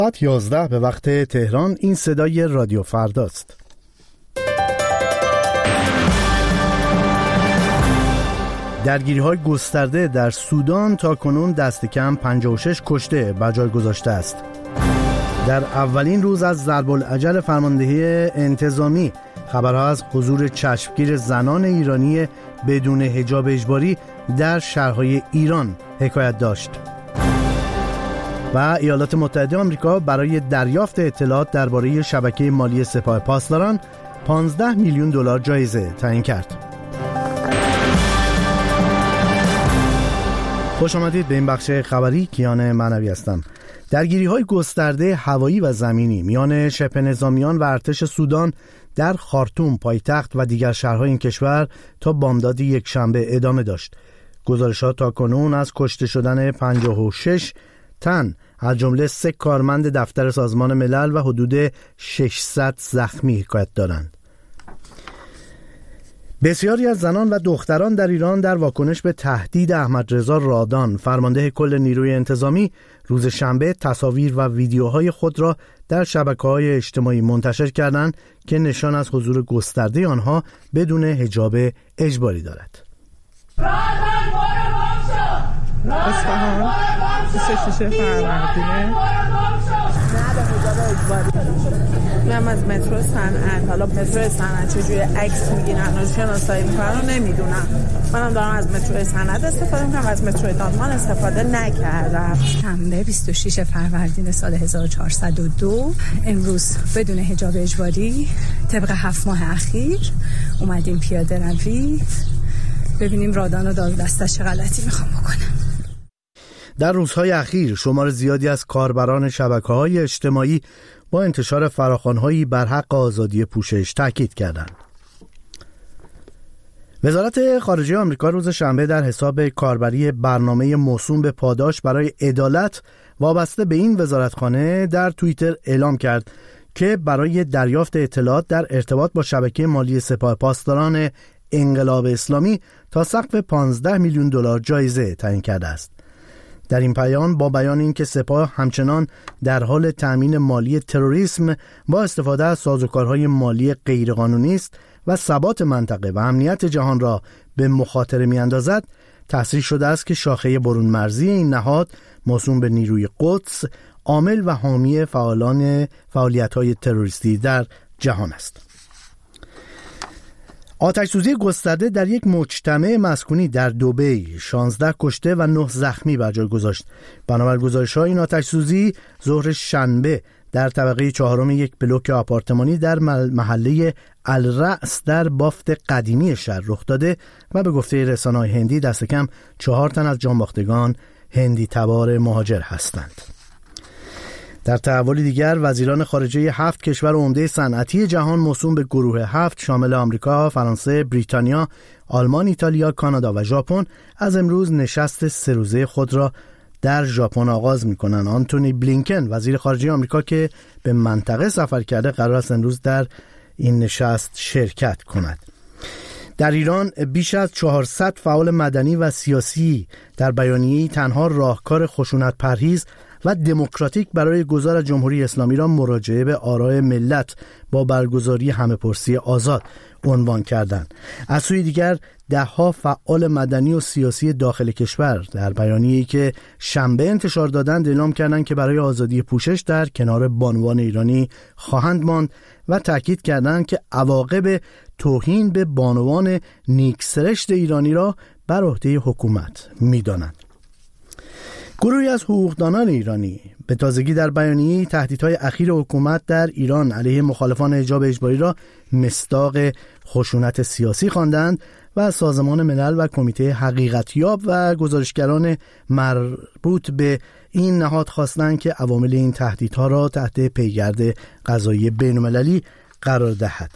ساعت 11 به وقت تهران. این صدای رادیو فرداست. درگیری‌های گسترده در سودان تا کنون دست کم 56 کشته بر جای گذاشته است. در اولین روز از ضرب‌الاجل فرماندهی انتظامی، خبرها از حضور چشمگیر زنان ایرانی بدون حجاب اجباری در شهرهای ایران حکایت داشت. و ایالات متحده آمریکا برای دریافت اطلاعات درباره شبکه مالی سپاه پاسداران 15 میلیون دلار جایزه تعیین کرد. خوش آمدید به این بخش خبری. کیان معنوی هستم. درگیری‌های گسترده هوایی و زمینی میان شبه نظامیان و ارتش سودان در خارتوم پایتخت و دیگر شهرهای این کشور تا بامداد یک شنبه ادامه داشت. گزارشات تا کنون از کشته شدن 56 تن از جمله 3 کارمند دفتر سازمان ملل و حدود 600 زخمی حکایت دارند. بسیاری از زنان و دختران در ایران در واکنش به تهدید احمد رضا رادان، فرمانده کل نیروی انتظامی، روز شنبه تصاویر و ویدیوهای خود را در شبکه‌های اجتماعی منتشر کردند که نشان از حضور گسترده آنها بدون حجاب اجباری دارد. اصفهان 26 فروردین. من از مترو صنعت، حالا مترو صنعت چجوری عکس میگیرن و شناسایی میکنن نمیدونم. منم دارم از مترو صنعت استفاده میکنم، از مترو دانمان استفاده نکردم. شنبه 26 فروردین سال 1402 امروز بدون حجاب اجباری طبق 7 ماه اخیر اومدیم پیاده روی ببینیم رادان و دار دستش چه غلطی میخوام بکنم. در روزهای اخیر شمار زیادی از کاربران شبکه‌های اجتماعی با انتشار فراخوان‌هایی بر حق آزادی پوشش تاکید کردند. وزارت خارجه آمریکا روز شنبه در حساب کاربری برنامه موسوم به پاداش برای عدالت وابسته به این وزارتخانه در توییتر اعلام کرد که برای دریافت اطلاعات در ارتباط با شبکه مالی سپاه پاسداران انقلاب اسلامی تا سقف 15 میلیون دلار جایزه تعیین کرده است. در این پیام با بیان اینکه سپاه همچنان در حال تأمین مالی تروریسم با استفاده از سازوکارهای مالی غیرقانونی است و ثبات منطقه و امنیت جهان را به مخاطره می‌اندازد، تصریح شده است که شاخه برون مرزی این نهاد موسوم به نیروی قدس عامل و حامی فعالیت‌های تروریستی در جهان است. آتش‌سوزی گسترده در یک مجتمع مسکونی در دبی 16 کشته و 9 زخمی بر جای گذاشت. بنابر گزارش‌ها این آتش‌سوزی ظهر شنبه در طبقه 4 یک بلوک آپارتمانی در محله الرأس در بافت قدیمی شهر رخ داده و به گفته رسانه‌های هندی دست کم 4 تن از جانباختگان هندی تبار مهاجر هستند. در تحول دیگر وزیران خارجه 7 کشور عمده صنعتی جهان موسوم به گروه 7 شامل آمریکا، فرانسه، بریتانیا، آلمان، ایتالیا، کانادا و ژاپن از امروز نشست 3 روزه خود را در ژاپن آغاز می‌کنند. آنتونی بلینکن وزیر خارجه آمریکا که به منطقه سفر کرده قرار است امروز در این نشست شرکت کند. در ایران بیش از 400 فعال مدنی و سیاسی در بیانیه‌ای تنها راهکار خشونت پرهیز و دموکراتیک برای گذار از جمهوری اسلامی را مراجعه به آراء ملت با برگزاری همه‌پرسی آزاد عنوان کردند. از سوی دیگر ده‌ها فعال مدنی و سیاسی داخل کشور در بیانیه‌ای که شنبه انتشار دادند اعلام کردند که برای آزادی پوشش در کنار بانوان ایرانی خواهند ماند و تاکید کردند که عواقب توهین به بانوان نیکسرشت ایرانی را بر عهده حکومت می‌دانند. گروهی از حقوقدانان ایرانی به تازگی در بیانیه‌ای تهدیدهای اخیر حکومت در ایران علیه مخالفان حجاب اجباری را مصداق خشونت سیاسی خواندند و از سازمان ملل و کمیته حقیقتیاب و گزارشگران مربوط به این نهاد خواستند که عوامل این تهدیدها را تحت پیگرد قضایی بین‌المللی قرار دهد.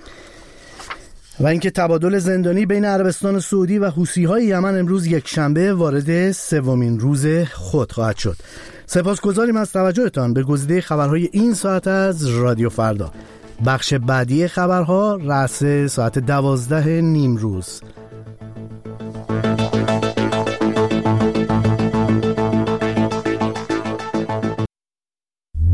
و اینکه تبادل زندانی بین عربستان سعودی و حوثی‌های یمن امروز یک شنبه وارد 3مین روز خود خواهد شد. سپاسگزاریم از توجهتان به گزیده خبرهای این ساعت از رادیو فردا. بخش بعدی خبرها رأس ساعت 12 نیم روز.